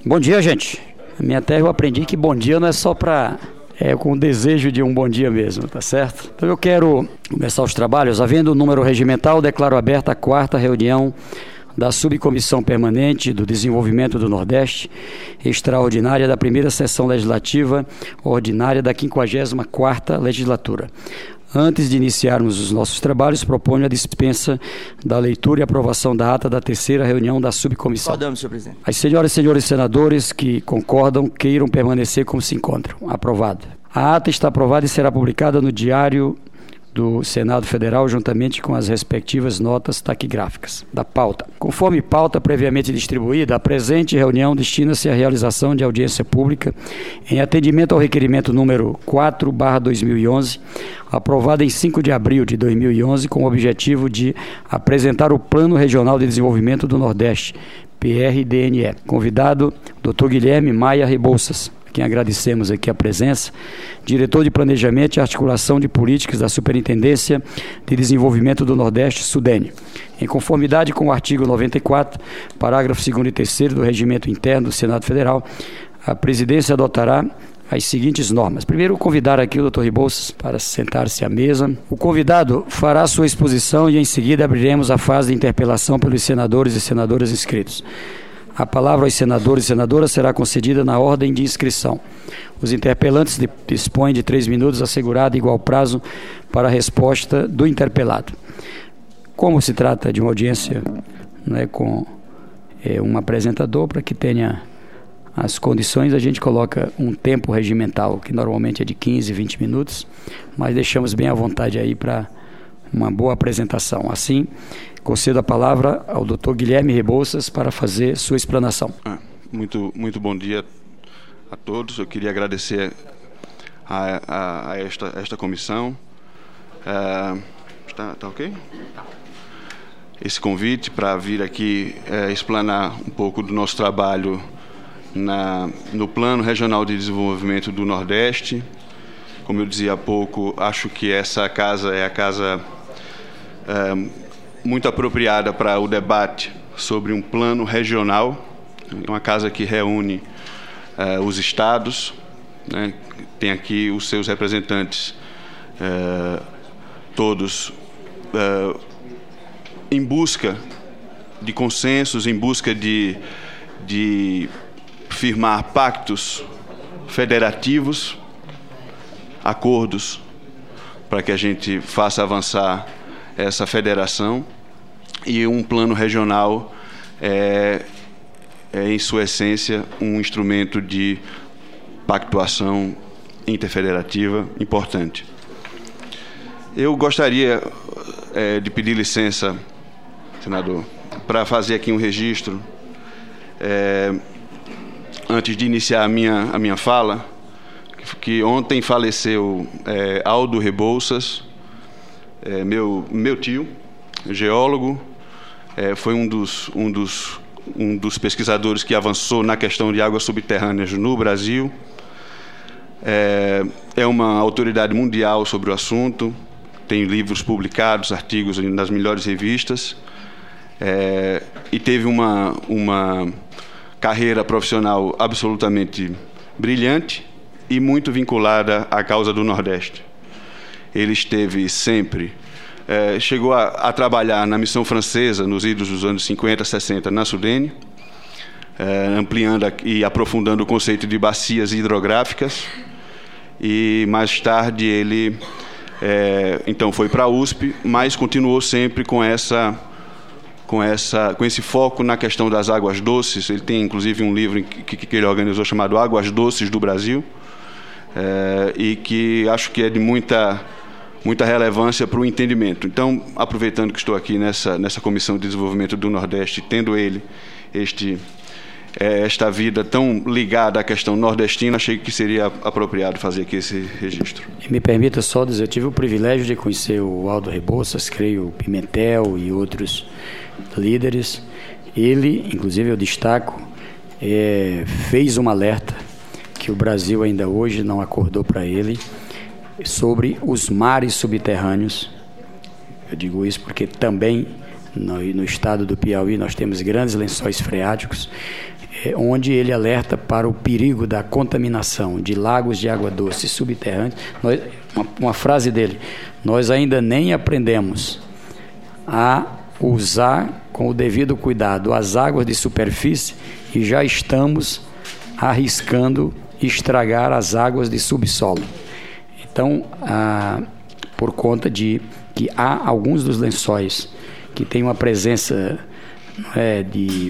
Bom dia, gente. Na minha terra eu aprendi que bom dia não é só para... com o desejo de um bom dia mesmo, tá certo? Então eu quero começar os trabalhos. Havendo o número regimental, declaro aberta a 4ª reunião da Subcomissão Permanente do Desenvolvimento do Nordeste, extraordinária da primeira sessão legislativa ordinária da 54ª legislatura. Antes de iniciarmos os nossos trabalhos, proponho a dispensa da leitura e aprovação da ata da 3ª reunião da subcomissão. Concordamos, senhor presidente. As senhoras e senhores senadores que concordam queiram permanecer como se encontram. Aprovado. A ata está aprovada e será publicada no Diário do Senado Federal, juntamente com as respectivas notas taquigráficas da pauta. Conforme pauta previamente distribuída, a presente reunião destina-se à realização de audiência pública em atendimento ao requerimento número 4/2011, aprovado em 5 de abril de 2011, com o objetivo de apresentar o Plano Regional de Desenvolvimento do Nordeste, PRDNE. Convidado, Dr. Guilherme Maia Rebouças, quem agradecemos aqui a presença, diretor de Planejamento e Articulação de Políticas da Superintendência de Desenvolvimento do Nordeste, SUDENE. Em conformidade com o artigo 94, parágrafo 2º e 3º do Regimento Interno do Senado Federal, a presidência adotará as seguintes normas. Primeiro, convidar aqui o Dr. Rebouças para sentar-se à mesa. O convidado fará sua exposição e em seguida abriremos a fase de interpelação pelos senadores e senadoras inscritos. A palavra aos senadores e senadoras será concedida na ordem de inscrição. Os interpelantes dispõem de 3 minutos, assegurado igual prazo para a resposta do interpelado. Como se trata de uma audiência com um apresentador, para que tenha as condições, a gente coloca um tempo regimental, que normalmente é de 15, 20 minutos, mas deixamos bem à vontade aí para uma boa apresentação. Assim, concedo a palavra ao Dr. Guilherme Rebouças para fazer sua explanação. Muito bom dia a todos. Eu queria agradecer a esta comissão. Tá ok? Esse convite para vir aqui explanar um pouco do nosso trabalho no Plano Regional de Desenvolvimento do Nordeste. Como eu dizia há pouco, acho que essa casa é a casa muito apropriada para o debate sobre um plano regional, uma casa que reúne os estados, tem aqui os seus representantes, todos em busca de consensos, em busca de firmar pactos federativos, acordos para que a gente faça avançar essa federação. E um plano regional é, em sua essência, um instrumento de pactuação interfederativa importante. Eu gostaria de pedir licença, senador, para fazer aqui um registro, antes de iniciar a minha fala, que ontem faleceu Aldo Rebouças, meu tio, geólogo, foi um dos pesquisadores que avançou na questão de águas subterrâneas no Brasil. É uma autoridade mundial sobre o assunto, tem livros publicados, artigos nas melhores revistas, e teve uma carreira profissional absolutamente brilhante e muito vinculada à causa do Nordeste. Ele esteve sempre... chegou a trabalhar na missão francesa nos idos dos anos 50, 60, na SUDENE, ampliando e aprofundando o conceito de bacias hidrográficas, e mais tarde ele então foi para a USP, mas continuou sempre com esse foco na questão das águas doces. Ele tem inclusive um livro que ele organizou chamado Águas Doces do Brasil, e que acho que é de muita relevância para o entendimento. Então, aproveitando que estou aqui nessa Comissão de Desenvolvimento do Nordeste, tendo ele esta vida tão ligada à questão nordestina, achei que seria apropriado fazer aqui esse registro. Me permita só dizer, eu tive o privilégio de conhecer o Aldo Rebouças, creio, Pimentel e outros líderes. Ele, inclusive eu destaco, fez um alerta que o Brasil ainda hoje não acordou para ele, sobre os mares subterrâneos. Eu digo isso porque também no estado do Piauí nós temos grandes lençóis freáticos, onde ele alerta para o perigo da contaminação de lagos de água doce subterrâneos. Uma frase dele: nós ainda nem aprendemos a usar com o devido cuidado as águas de superfície e já estamos arriscando estragar as águas de subsolo. Então, por conta de que há alguns dos lençóis que têm uma presença de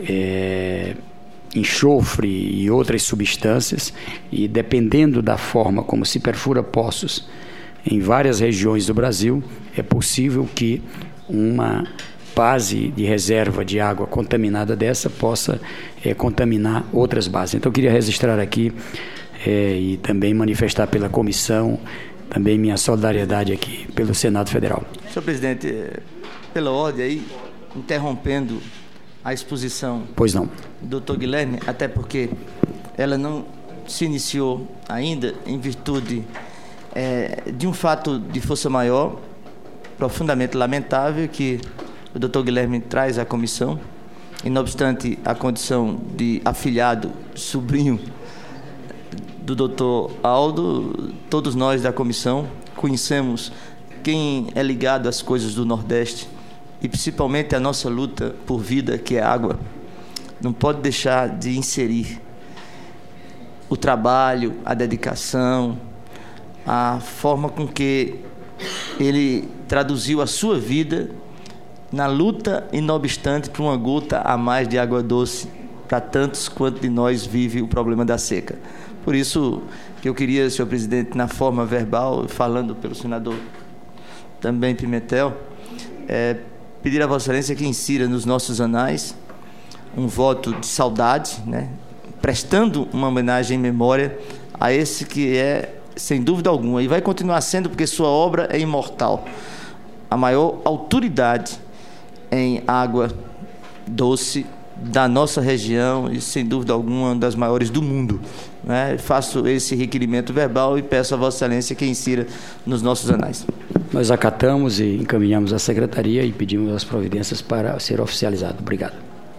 enxofre e outras substâncias, e dependendo da forma como se perfura poços em várias regiões do Brasil, é possível que uma base de reserva de água contaminada dessa possa contaminar outras bases. Então eu queria registrar aqui e também manifestar pela comissão também minha solidariedade aqui pelo Senado Federal. Senhor presidente, pela ordem aí, interrompendo a exposição. Pois não. Doutor Guilherme, até porque ela não se iniciou ainda em virtude de um fato de força maior, profundamente lamentável, que o doutor Guilherme traz à comissão, e não obstante a condição de afilhado, sobrinho do doutor Aldo, todos nós da comissão conhecemos quem é ligado às coisas do Nordeste, e principalmente a nossa luta por vida, que é água. Não pode deixar de inserir o trabalho, a dedicação, a forma com que ele traduziu a sua vida na luta, e não obstante, por uma gota a mais de água doce para tantos quanto de nós vive o problema da seca. Por isso que eu queria, senhor presidente, na forma verbal, falando pelo senador também Pimentel, pedir a Vossa Excelência que insira nos nossos anais um voto de saudade, prestando uma homenagem em memória a esse que é, sem dúvida alguma, e vai continuar sendo, porque sua obra é imortal, a maior autoridade em água doce da nossa região e, sem dúvida alguma, uma das maiores do mundo. Faço esse requerimento verbal e peço a Vossa Excelência que insira nos nossos anais. Nós acatamos e encaminhamos à Secretaria e pedimos as providências para ser oficializado. Obrigado.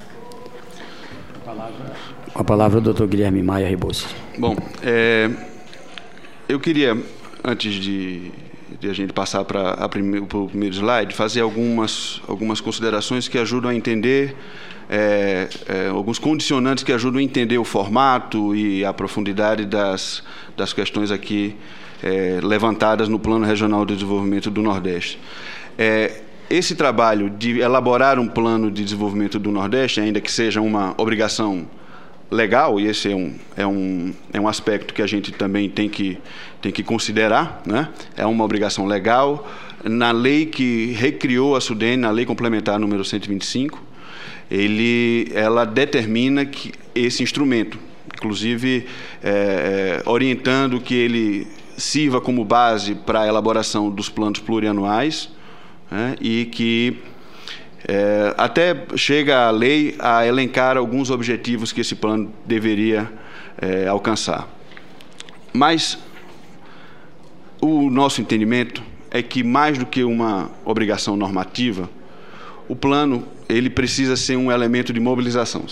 Com a palavra o doutor Guilherme Maia Rebouças. Bom, eu queria, antes de a gente passar para o primeiro slide, fazer algumas considerações que ajudam a entender, alguns condicionantes que ajudam a entender o formato e a profundidade das questões aqui levantadas no Plano Regional de Desenvolvimento do Nordeste. Esse trabalho de elaborar um plano de desenvolvimento do Nordeste, ainda que seja uma obrigação legal, e esse é um aspecto que a gente também tem que considerar, é uma obrigação legal. Na lei que recriou a SUDENE, na lei complementar número 125, ela determina que esse instrumento, inclusive orientando que ele sirva como base para a elaboração dos planos plurianuais, e que até chega a lei a elencar alguns objetivos que esse plano deveria alcançar. Mas o nosso entendimento é que, mais do que uma obrigação normativa, o plano ele precisa ser um elemento de mobilização.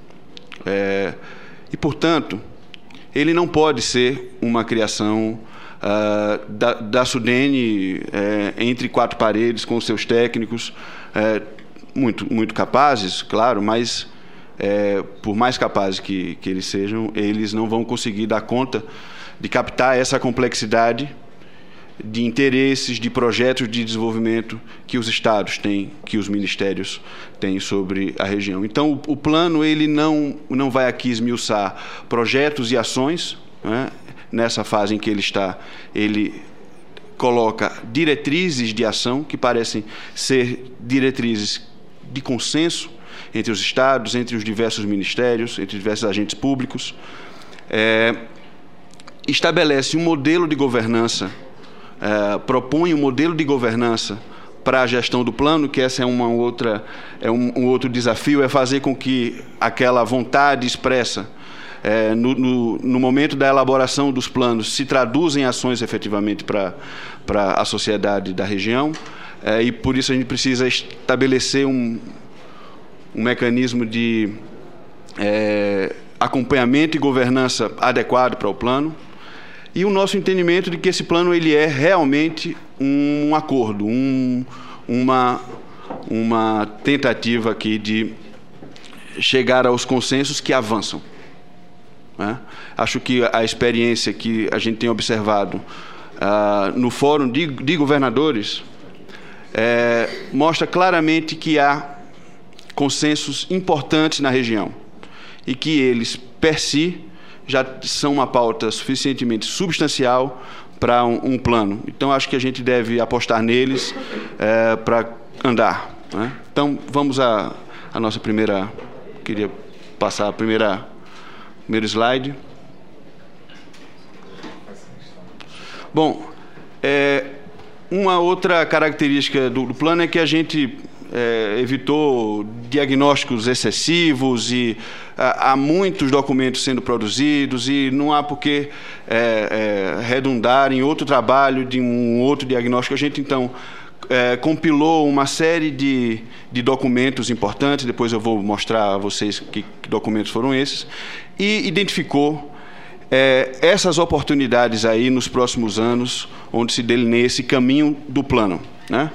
E, portanto, ele não pode ser uma criação da SUDENE entre quatro paredes, com seus técnicos, muito capazes, claro, mas por mais capazes que eles sejam, eles não vão conseguir dar conta de captar essa complexidade de interesses, de projetos de desenvolvimento que os estados têm, que os ministérios têm sobre a região. Então, o plano ele não vai aqui esmiuçar projetos e ações, nessa fase em que ele está, ele coloca diretrizes de ação que parecem ser diretrizes de consenso entre os estados, entre os diversos ministérios, entre os diversos agentes públicos. Estabelece um modelo de governança, propõe um modelo de governança para a gestão do plano, que essa é um outro desafio, é fazer com que aquela vontade expressa no momento da elaboração dos planos se traduza em ações efetivamente para a sociedade da região. e por isso a gente precisa estabelecer um mecanismo de acompanhamento e governança adequado para o plano, e o nosso entendimento de que esse plano ele é realmente um acordo, uma tentativa aqui de chegar aos consensos que avançam, né? Acho que a experiência que a gente tem observado no Fórum de Governadores mostra claramente que há consensos importantes na região e que eles, per si, já são uma pauta suficientemente substancial para um plano. Então, acho que a gente deve apostar neles para andar, né? Então, vamos à nossa primeira... Queria passar a primeiro slide. Bom, uma outra característica do plano é que a gente evitou diagnósticos excessivos e há muitos documentos sendo produzidos e não há por que redundar em outro trabalho de um outro diagnóstico. A gente, então, compilou uma série de documentos importantes, depois eu vou mostrar a vocês que documentos foram esses, e identificou essas oportunidades aí nos próximos anos, onde se delineia esse caminho do plano, né?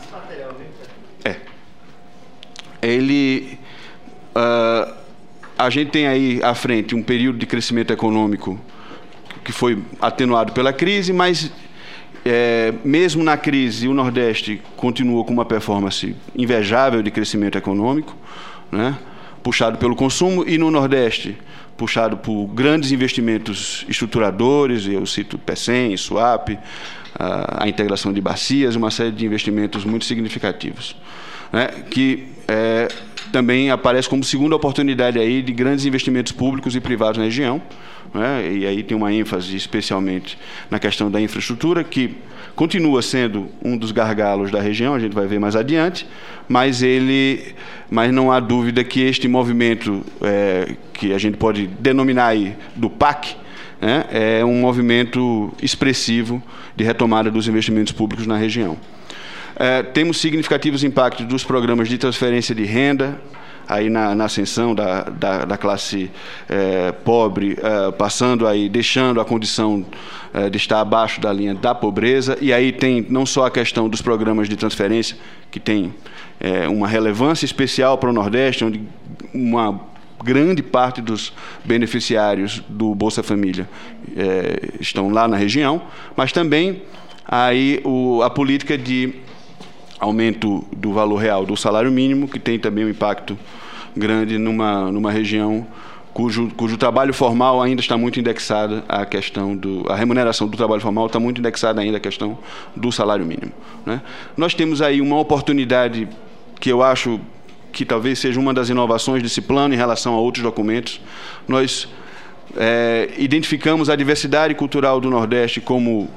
A gente tem aí à frente um período de crescimento econômico que foi atenuado pela crise, mas mesmo na crise o Nordeste continuou com uma performance invejável de crescimento econômico, né? Puxado pelo consumo, e no Nordeste puxado por grandes investimentos estruturadores, eu cito PECEM, SUAP, a integração de bacias, uma série de investimentos muito significativos, né? Que também aparece como segunda oportunidade aí de grandes investimentos públicos e privados na região, né? E aí tem uma ênfase especialmente na questão da infraestrutura, que continua sendo um dos gargalos da região, a gente vai ver mais adiante, mas não há dúvida que este movimento, que a gente pode denominar aí do PAC, né, é um movimento expressivo de retomada dos investimentos públicos na região. Temos significativos impactos dos programas de transferência de renda, aí na ascensão da classe pobre, deixando a condição de estar abaixo da linha da pobreza, e aí tem não só a questão dos programas de transferência, que tem uma relevância especial para o Nordeste, onde uma grande parte dos beneficiários do Bolsa Família estão lá na região, mas também aí a política de aumento do valor real do salário mínimo, que tem também um impacto grande numa região cujo trabalho formal ainda está muito indexada à questão a remuneração do trabalho formal está muito indexada ainda à questão do salário mínimo, né? Nós temos aí uma oportunidade que eu acho que talvez seja uma das inovações desse plano em relação a outros documentos. Nós identificamos a diversidade cultural do Nordeste como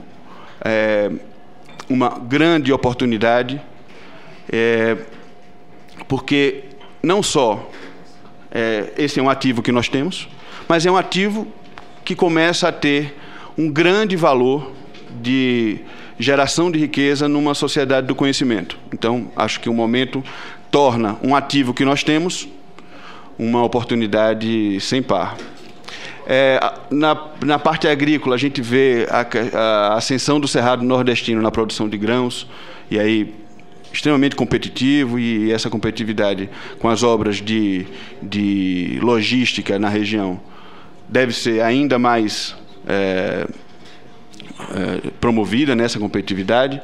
uma grande oportunidade, porque não só esse é um ativo que nós temos, mas é um ativo que começa a ter um grande valor de geração de riqueza numa sociedade do conhecimento. Então, acho que o momento torna um ativo que nós temos uma oportunidade sem par. Na parte agrícola, a gente vê a ascensão do Cerrado nordestino na produção de grãos, e aí extremamente competitivo, e essa competitividade com as obras de logística na região deve ser ainda mais promovida nessa competitividade.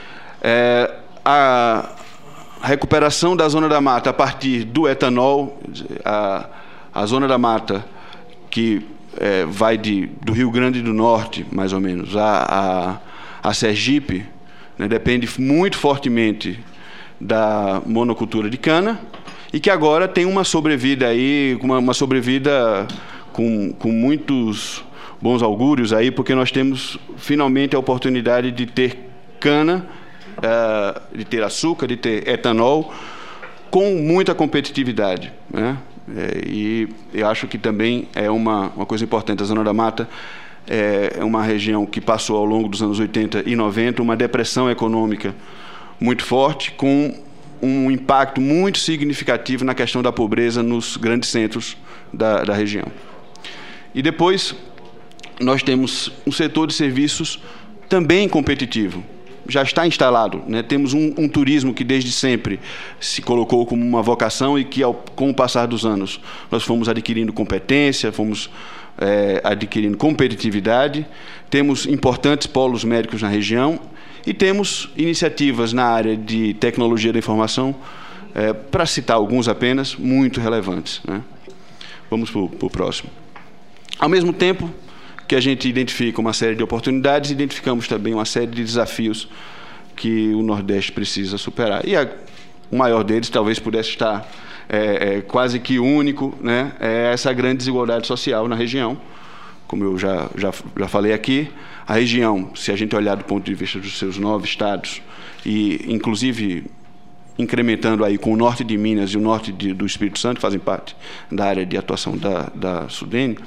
A recuperação da Zona da Mata a partir do etanol, a Zona da Mata que vai do Rio Grande do Norte, mais ou menos, a Sergipe, né, depende muito fortemente da monocultura de cana, e que agora tem uma sobrevida aí, uma sobrevida com muitos bons augúrios aí, porque nós temos finalmente a oportunidade de ter cana, de ter açúcar, de ter etanol, com muita competitividade, né? E eu acho que também é uma coisa importante. A Zona da Mata é uma região que passou ao longo dos anos 80 e 90 uma depressão econômica muito forte, com um impacto muito significativo na questão da pobreza nos grandes centros da região. E depois, nós temos um setor de serviços também competitivo, já está instalado, né? Temos um turismo que desde sempre se colocou como uma vocação e que, com o passar dos anos, nós fomos adquirindo competência, fomos adquirindo competitividade, temos importantes polos médicos na região e temos iniciativas na área de tecnologia da informação, para citar alguns apenas, muito relevantes, né? Vamos para o próximo. Ao mesmo tempo que a gente identifica uma série de oportunidades, identificamos também uma série de desafios que o Nordeste precisa superar. E o maior deles talvez pudesse estar quase que único, né? É essa grande desigualdade social na região. Como eu já falei aqui, a região, se a gente olhar do ponto de vista dos seus 9 estados, e inclusive incrementando aí com o norte de Minas e o norte do Espírito Santo, que fazem parte da área de atuação da SUDENE,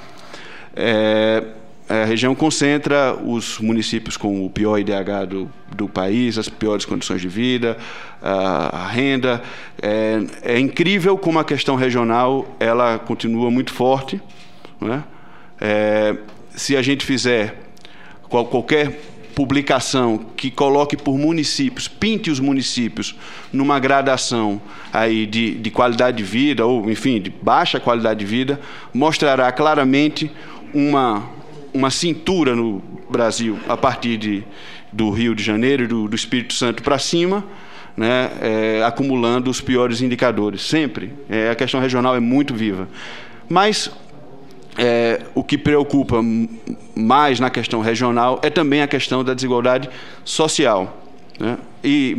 a região concentra os municípios com o pior IDH do país, as piores condições de vida, a renda. É incrível como a questão regional ela continua muito forte, né? Se a gente fizer qualquer publicação que coloque por municípios, pinte os municípios numa gradação aí de qualidade de vida, ou, enfim, de baixa qualidade de vida, mostrará claramente uma cintura no Brasil, a partir do Rio de Janeiro e do Espírito Santo para cima, né, acumulando os piores indicadores, sempre. A questão regional é muito viva. Mas o que preocupa mais na questão regional é também a questão da desigualdade social, né? E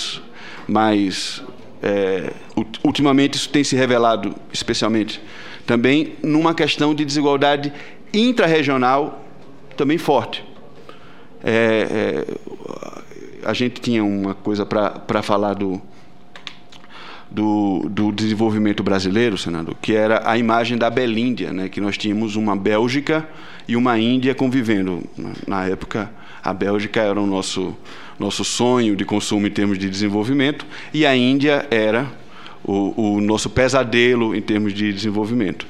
ultimamente isso tem se revelado, especialmente, também numa questão de desigualdade intrarregional também forte. A gente tinha uma coisa para falar do desenvolvimento brasileiro, senador, que era a imagem da Belíndia, né? Que nós tínhamos uma Bélgica e uma Índia convivendo. Na época, a Bélgica era o nosso sonho de consumo em termos de desenvolvimento, e a Índia era o nosso pesadelo em termos de desenvolvimento.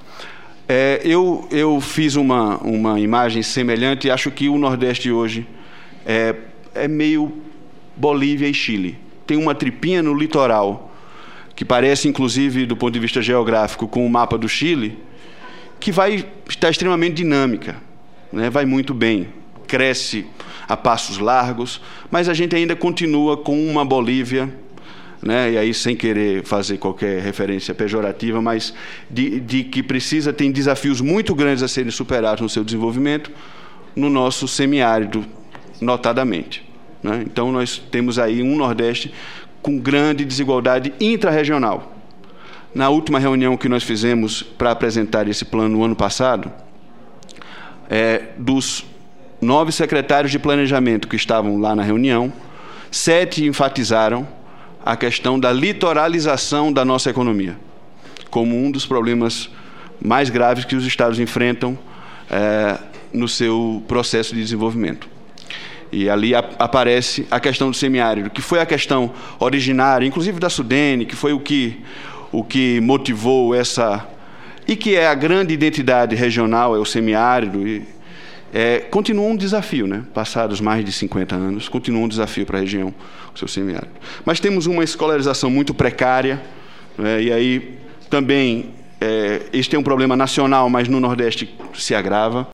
Eu fiz uma imagem semelhante e acho que o Nordeste hoje é meio Bolívia e Chile. Tem uma tripinha no litoral, que parece, inclusive, do ponto de vista geográfico, com o mapa do Chile, que está extremamente dinâmica, né? Vai muito bem, cresce a passos largos, mas a gente ainda continua com uma Bolívia, né? E aí, sem querer fazer qualquer referência pejorativa, mas de que tem desafios muito grandes a serem superados no seu desenvolvimento, no nosso semiárido, notadamente, né? Então, nós temos aí um Nordeste com grande desigualdade intrarregional. Na última reunião que nós fizemos para apresentar esse plano no ano passado, dos 9 secretários de planejamento que estavam lá na reunião, 7 enfatizaram a questão da litoralização da nossa economia como um dos problemas mais graves que os estados enfrentam no seu processo de desenvolvimento. E ali aparece a questão do semiárido, que foi a questão originária, inclusive da SUDENE, que foi o que motivou essa... E que é a grande identidade regional, é o semiárido. Continua um desafio, né? Passados mais de 50 anos, continua um desafio para a região, o seu semiárido. Mas temos uma escolarização muito precária, né? E aí também, este é um problema nacional, mas no Nordeste se agrava.